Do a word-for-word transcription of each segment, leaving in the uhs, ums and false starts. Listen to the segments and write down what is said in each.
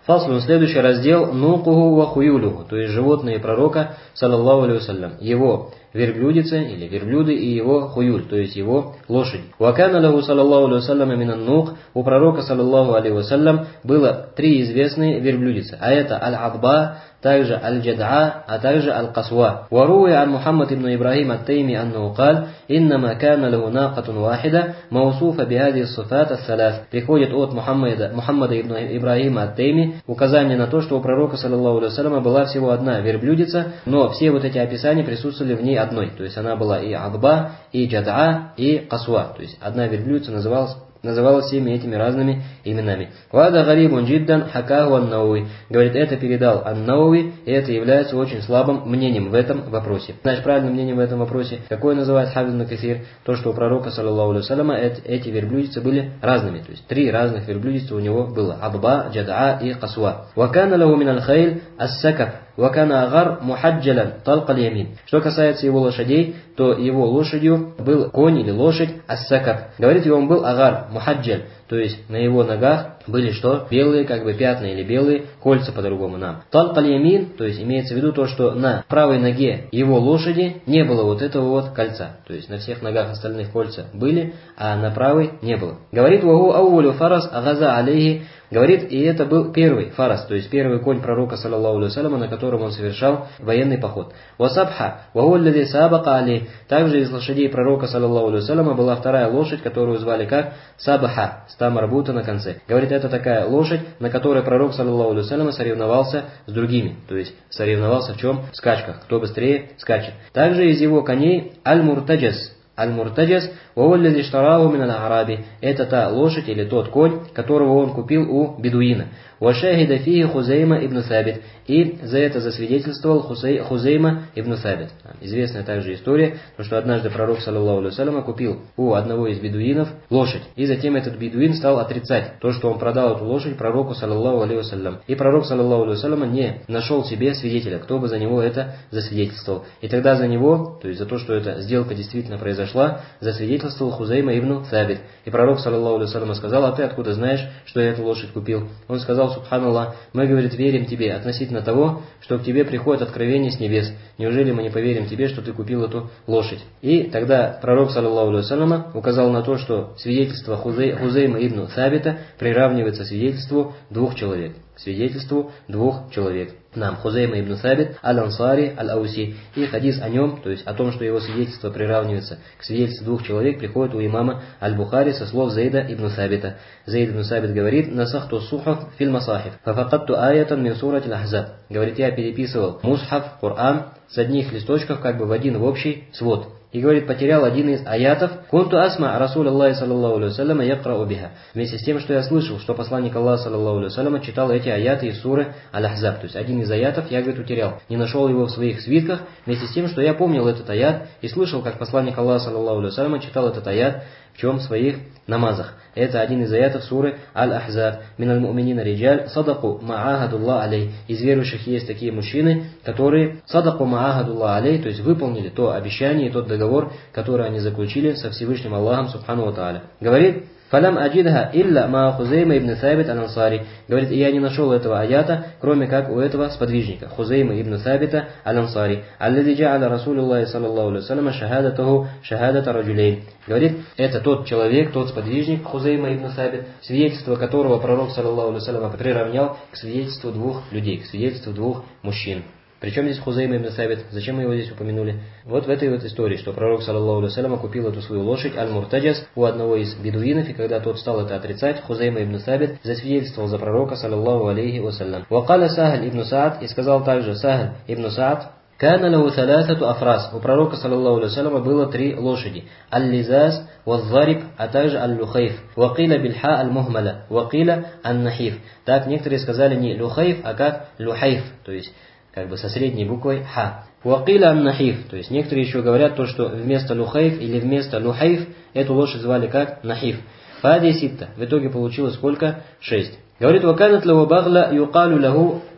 Фаслун, следующий раздел, нукуху ва хуюлюху, то есть животные пророка, саллаллаху алейхи вассалям, его верблюдицы или верблюды и его хуюль, то есть его лошади. Вакана лаху саллаллаху алейхи вассалям минан нук, у пророка саллаллаху алейхи вассалям было три известные верблюдицы, а это аль-адба, также аль-джад'a, а также аль-касва. Варуи ан Мухаммад ибн Ибрахим ат-Тайми аннаху каль, иннама кана лаху накатун вахида, маусуфа бихади ссифат ас-салас. Приходит от Мухаммада, Мухаммада ибн Ибрахима ат-Тайми указание на то, что у пророка саллаллаху алейхи вассаляма была всего одна верблюдица, но все вот эти описания присутствовали в ней одной. То есть она была и адба, и джад'a, и касва. То есть одна верблюдица называлась называлась всеми этими разными именами. Вада гарибун джиддан хакаху ан-Науи. Говорит, это передал ан-Науи, и это является очень слабым мнением в этом вопросе. Значит, правильным мнением в этом вопросе, какое называет Хафиз ибн Касир, то, что у пророка, саллаллаху алейхи вассаляма, эти верблюдицы были разными. То есть три разных верблюдицы у него было. Адба, джад'a и касва. Вакана лаху мин аль-хайль ас-сакаб. Вакана агар мухаджалян талкаль ямин. Что касается его лошадей, то его лошадью был конь или лошадь ас-сакаб. Говорит, и он был агар, мухаджаль, то есть на его ногах были что? Белые как бы пятна или белые кольца по-другому нам. Талкаль ямин, то есть имеется в виду то, что на правой ноге его лошади не было вот этого вот кольца. То есть на всех ногах остальных кольца были, а на правой не было. Говорит, ваху аулю фарас агаза алейхи. Говорит, и это был первый фарас, то есть первый конь пророка, саллаллаху алейхи вассаляма, на котором он совершал военный поход. Васабха, вахуллади сабака али. Также из лошадей пророка, саллаллаху алейхи вассаляма, была вторая лошадь, которую звали как Сабаха, с там марбута на конце. Говорит, это такая лошадь, на которой пророк, саллаллаху алейхи вассаляма, соревновался с другими. То есть соревновался в чем? В скачках. Кто быстрее скачет. Также из его коней аль-Муртаджас. Аль-Муртаджас, ваваллади штараху мин аль-Араби. Это та лошадь или тот конь, которого он купил у бедуина. Вашахида фихи Хузейма ибн Сабит. И за это засвидетельствовал Хусей, Хузейма ибн Сабит. Известная также история, что однажды пророк, саллаллаху алейхи вассаляма, купил у одного из бедуинов лошадь. И затем этот бедуин стал отрицать то, что он продал эту лошадь пророку, саллаллаху алейхи вассалям. И пророк, саллаллаху алейхи вассаляма, не нашел себе свидетеля, кто бы за него это засвидетельствовал. И тогда за него, то есть за то, что эта сделка действительно произошла, засвидетельствовал Хузейма ибн Сабит. И пророк, саллаллаху алейхи вассалям, сказал, а ты откуда знаешь, что я эту лошадь купил? Он сказал, субханаллах, мы, говорит, верим тебе относительно того, что к тебе приходит откровение с небес. Неужели мы не поверим тебе, что ты купил эту лошадь? И тогда пророк, саллаллаху алейхи вассалям, указал на то, что свидетельство Хузей, Хузейма ибн Сабита приравнивается свидетельству двух человек. Свидетельству двух человек. Нам Хузейма ибн Сабит, аль-Ансари, аль-Ауси. И хадис о нем, то есть о том, что его свидетельство приравнивается к свидетельству двух человек, приходит у имама аль-Бухари со слов Зейда ибн Сабита. Зейд ибн Сабит говорит, насахту сухаф филь масахиф, фафакатту аятан мин сурат аль-Ахзаб. Говорит, я переписывал мусхаф, Коран, с одних листочков как бы в один в общий свод. И говорит, потерял один из аятов. Кунту асма Расул Аллахи саллаллаху алейхи вассаляма якрау биха. Вместе с тем, что я слышал, что посланник Аллаха саллаллаху алейхи вассаляма читал эти аяты из суры Аль-Ахзаб. То есть один из аятов я, говорит, утерял. Не нашел его в своих свитках. Вместе с тем, что я помнил этот аят и слышал, как посланник Аллаха саллаллаху алейхи вассаляма читал этот аят в чем? В своих намазах. Это один из аятов суры Аль-Ахзаб. Миналь му'минина риджаль садаку ма'ахадуллах алей. Из верующих есть такие мужчины, которые садаку ма'ахадуллах алей, то есть выполнили то обещание, тот договор, который они заключили со Всевышним Аллахом субхану ва тааля. Говорит, «Фалям аджидха илля ма Хузейма ибн Сабит аль-Ансари». Говорит, и я не нашел этого аята, кроме как у этого сподвижника, Хузейма ибн Сабита аль-Ансари. «Аллади джа'аля Расулуллахи саллаллаху алейхи вассаляма шахадатаху шахадата раджулейн». Говорит, это тот человек, тот сподвижник, Хузейма ибн Сабит, свидетельство которого пророк, саллаллаху алейхи вассаляма, приравнял к свидетельству двух людей, к свидетельству двух мужчин. Причем здесь Хузейма ибн Сабит? Зачем мы его здесь упомянули? Вот в этой вот истории, что пророк, саллаллаху алейхи вассаляма, купил эту свою лошадь Аль-Муртаджас у одного из бедуинов, и когда тот стал это отрицать, Хузейма ибн Сабит засвидетельствовал за пророка, саллаллаху алейхи вассалям. Вакаля Сахаль ибн Саад, и сказал также Сахаль ибн Саад, «Кана лаху салясату афрас». У пророка, саллаллаху алейхи вассаляма, было три лошади. Аль-Лизаз, Ваззариб, а также Аль-Люхайф. Вакиля бильха аль-Мухмаля, вакиля ан-Нахиф. Так некоторые сказали не Люхайф, а как Люхайф, то есть как бы со средней буквой ха. Вакиля ан-Нахиф, то есть некоторые еще говорят то, что вместо Люхайф или вместо Люхайф эту лошадь звали как Нахиф. Фади ситта. В итоге получилось сколько? Шесть. Говорит, ваканат лаху багла юкалю лаху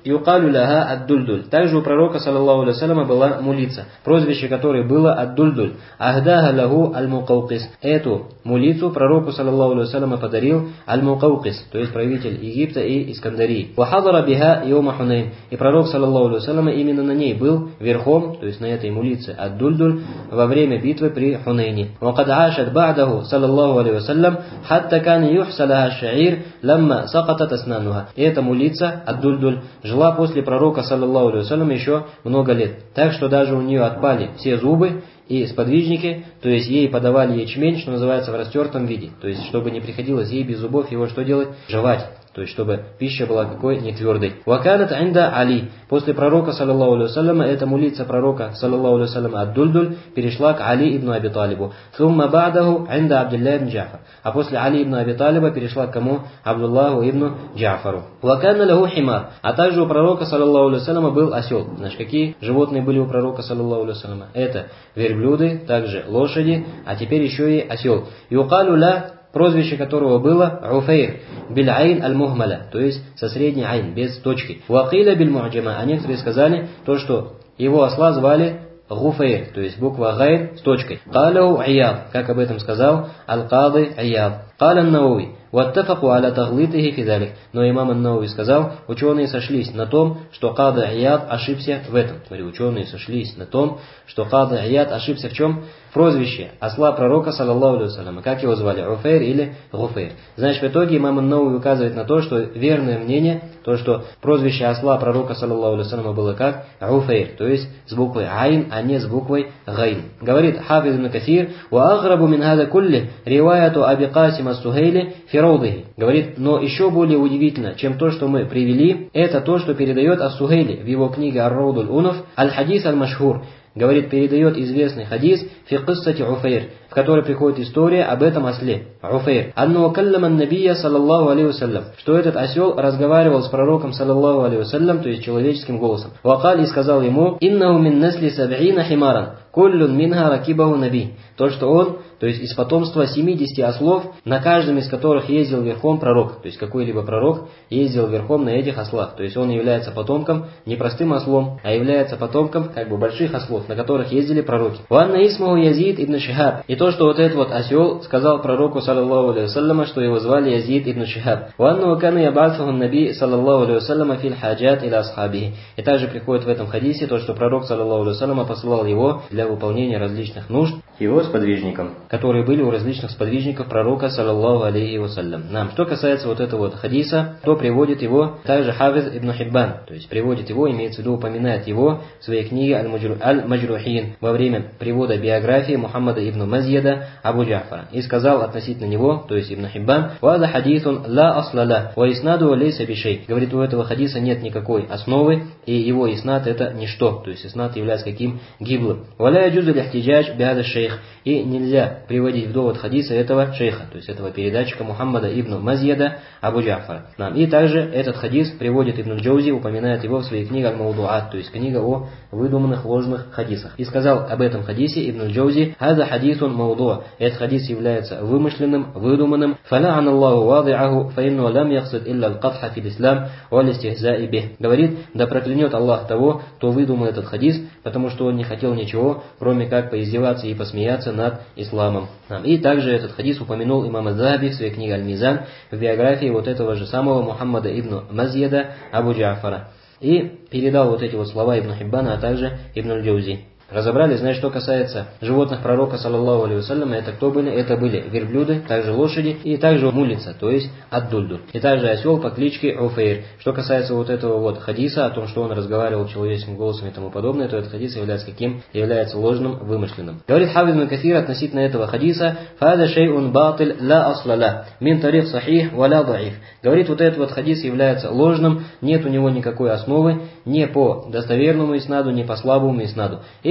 юкалю ляха ад-дульдуль. Также у пророка, саллаллаху алейхи вассаляма, была мулица, прозвище которой было ад-дульдуль. Ахдага лаху аль-мукаукис. Эту мулицу пророку, саллаллаху алейхи вассаляма, подарил аль-мукаукис, то есть правитель Египта и Искандарии. Вахадара биха йома Хунейн. И пророк, саллаллаху алейхи вассаляма, именно на ней был верхом, то есть на этой мулице ад-дульдуль, во время битвы при Хунейне. Вакад ашат ба'даху, саллаллаху алейхи вассалям, хатта кан юхсалаха шаир, ламма сакатат аснануха. И эта мулица ад-дульдуль жила после пророка, саллаллаху алейхи вассалям, еще много лет. Так что даже у нее отпали все зубы и сподвижники, то есть ей подавали ячмень, что называется, в растертом виде. То есть, чтобы не приходилось ей без зубов его что делать? Жевать. То есть, чтобы пища была какой не твердой. Ваканат инда Али. После пророка, саллаллаху алейхи вассаляма, эта мулица пророка, саллаллаху алейхи вассаляма, ад-дульдуль, перешла к Али ибн Аби Талибу. Сумма ба'даху инда Абдулла ибн Джафар. А после Али ибн Аби Талиба перешла к кому? Абдуллаху ибн Джафару. Ваканна лаху химар. А также у пророка, саллаллаху алейхи вассаляма, был осел. Значит, какие животные были у пророка, саллаллаху алейхи вассаляма? Это верблюды, также лошади, а теперь еще и осел. Юкалю ла, прозвище которого было Уфейр, биль-айн аль-мухмаля, то есть со средней айн, без точки. Вакиля биль-му'джама, а некоторые сказали то, что его осла звали Гуфейр, то есть буква гайн с точкой. Каляу Ияд, как об этом сказал Аль-Кады Ияд. Каля Науи, ваттафаку аля таглитихи фидалик. Но имам ан-Науи сказал, ученые сошлись на том, что Кады Ияд ошибся в этом. Смотри, ученые сошлись на том, что Кады Ияд ошибся в чем? Прозвище осла пророка, саллаллаху алейхи вассаляма. Как его звали? Уфейр или Гуфейр. Значит, в итоге имам ан-Науи указывает на то, что верное мнение, то, что прозвище осла пророка, саллаллаху алейхи вассаляма, было как Уфейр, то есть с буквой айн, а не с буквой гайн. Говорит Хафиз ибн Касир, «Ва аграбу мин хада кулли риваяту Аби Касим ас-Сухейли фи раудихи». Говорит, но еще более удивительно, чем то, что мы привели, это то, что передает ас-Сухейли в его книге Ар-Раудуль Унаф, аль-Хадис аль-Машхур. Говорит, передает известный хадис фи киссати Уфейр, в которой приходит история об этом осле, Уфейр. «Анну каллама набия, саллаллаху алейхи вассалям», что этот осел разговаривал с пророком, саллаллаху алейхи вассалям, то есть человеческим голосом. «Вакаль» и сказал ему, «Иннаху мин насли саб'ина химаран, куллюн минха ракибаху наби». То, что он, то есть из потомства семидесяти ослов, на каждом из которых ездил верхом пророк. То есть какой-либо пророк ездил верхом на этих ослах. То есть он является потомком не простым ослом, а является потомком как бы больших ослов, на которых ездили пророки. «Ванна исмаху Язид ибн Шихаб». И то, что вот этот вот осел сказал пророку, саллаллаху алейхи вассаляма, что его звали Язид ибн Шихаб. «Ванна кана яб'атху наби, саллаллаху алейхи вассаляма, фил хаджат иля асхабихи». И также приходит в этом хадисе то, что пророк, саллаллаху алейхи вассаляма, посылал его для выполнения различных нужд его сподвижникам, которые были у различных сподвижников пророка, саллаллаху алейхи вассалям. Нам, что касается вот этого вот хадиса, то приводит его также Хафиз ибн Хиббан, то есть приводит его, имеется в виду, упоминает его в своей книге Аль-Маджрухин во время привода биографии Мухаммада ибн Мазьяда Абу Джафара. И сказал относительно него, то есть ибн Хиббан, «Вада хадисун ла аслала, ва иснаду лейса бишей». Говорит, у этого хадиса нет никакой основы, и его иснад это ничто, то есть иснад является каким? Гиблым. «Валя яджузу лихтиджадж бихада шейх». И нельзя приводить в довод хадиса этого шейха, то есть этого передатчика Мухаммада ибн Мазьяда Абу Джафара. И также этот хадис приводит Ибн Джаузи, упоминает его в своей книге Аль-Маудуат, то есть книга о выдуманных ложных хадисах. И сказал об этом хадисе Ибн Джаузи, «Хаза хадисун маудуа». Этот хадис является вымышленным, выдуманным. «Фала'ан Аллаху вади'аху, фаинну лам яхсид илля аль-кадха фил ислам, ва листихза'i бих». Говорит, да проклянет Аллах того, кто выдумал этот хадис, потому что он не хотел ничего, кроме как поиздеваться и посмеяться над исламом. И также этот хадис упомянул имам Аз-Захаби в своей книге Аль-Мизан в биографии вот этого же самого Мухаммада ибн Мазьяда Абу Джафара. И передал вот эти вот слова Ибн Хиббана, а также Ибн Аль-Джаузи. Разобрали, значит, что касается животных пророка, саллаллаху алейхи вассаляма, это кто были? Это были верблюды, также лошади и также мулица, то есть ад-дульдуль. И также осел по кличке Уфейр. Что касается вот этого вот хадиса, о том, что он разговаривал человеческим голосом и тому подобное, то этот хадис является каким? Является ложным, вымышленным. Говорит Хафиз ибн Касир относительно этого хадиса, «Фада шейун батиль ла аслала, мин тариф сахих ва ла даиф». Говорит, вот этот вот хадис является ложным, нет у него никакой основы, ни по достоверному иснаду, ни по слабому иснаду.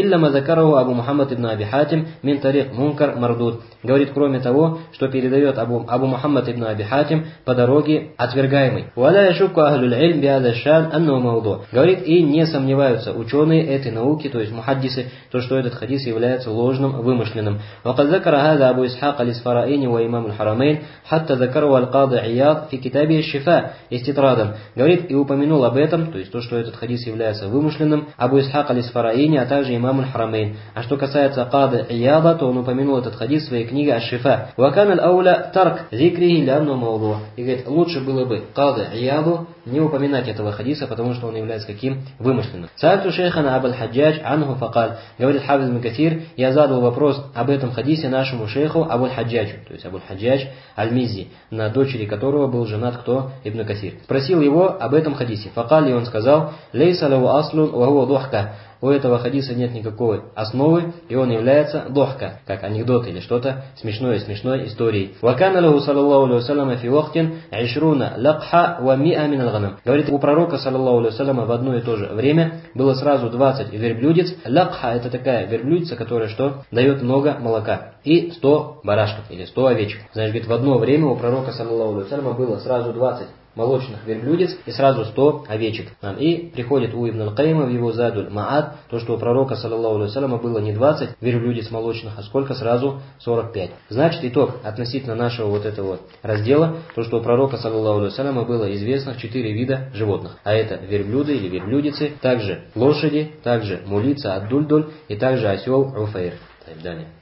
иллама закараху Абу Мухаммад ибн Аби Хатим мин тарик мункар мардуд. Говорит, кроме того, что передает Абу, Абу Мухаммад ибн Аби Хатим по дороге отвергаемый. Валя яшукку ахлюль ильм биада шан анну мауду. Говорит, и не сомневаются ученые этой науки, то есть мухаддисы, то, что этот хадис является ложным, вымышленным. Вакад закара хаза Абу Исхак аль-Исфараини ва имам аль-Харамейн, хатта закару аль-Кады Ияд фи китабе шифа иститрадам. Говорит, и упомянул об этом, то есть то, что этот хадис является вымышленным, Абу Исхак аль-Исфараини, а также имам аль-Харамейн. А что касается Кады Ияда, то он упомянул этот хадис в своей книге Аш-Шифа. Вакан аль-ауля тарк зикрихи лянну мауду. И говорит, лучше было бы Кады Ияду не упоминать этого хадиса, потому что он является каким? Вымышленным. Саату шейхана Абу аль-Хаджадж анху факаль. Говорит Хафиз ибн Касир, я задал вопрос об этом хадисе нашему шейху Абу аль-Хаджаджу, то есть Абу аль-Хаджадж аль-Миззи, на дочери которого был женат кто? Ибн Касир. Спросил его об этом хадисе. Факаль, и он сказал, лейса лаву аслун ва хуа духка. У этого хадиса нет никакой основы, и он является дохка, как анекдот или что-то смешное, смешной историей. Вакана лаху саллаллаху алейхи вассалям фи вахтин ишруна лакха ва миа мин алганам. Говорит, у пророка саллаллаху алейхи вассаляма в одно и то же время было сразу двадцать верблюдец. Лакха — это такая верблюдица, которая что? Дает много молока. И сто барашков или сто овечек. Значит, говорит, в одно время у пророка саллаллаху алейхи вассаляма было сразу двадцать молочных верблюдец и сразу сто овечек. И приходит у Ибн аль-Кайма в его Задуль Маад, то, что у пророка саллаллаху алейхи вассаляма было не двадцать верблюдец молочных, а сколько? Сразу сорок пять. Значит, итог относительно нашего вот этого раздела, то, что у пророка саллаллаху алейхи вассаляма было известно четыре вида животных. А это верблюды или верблюдицы, также лошади, также мулица ад-дуль-дуль и также осел Уфейр. Далее.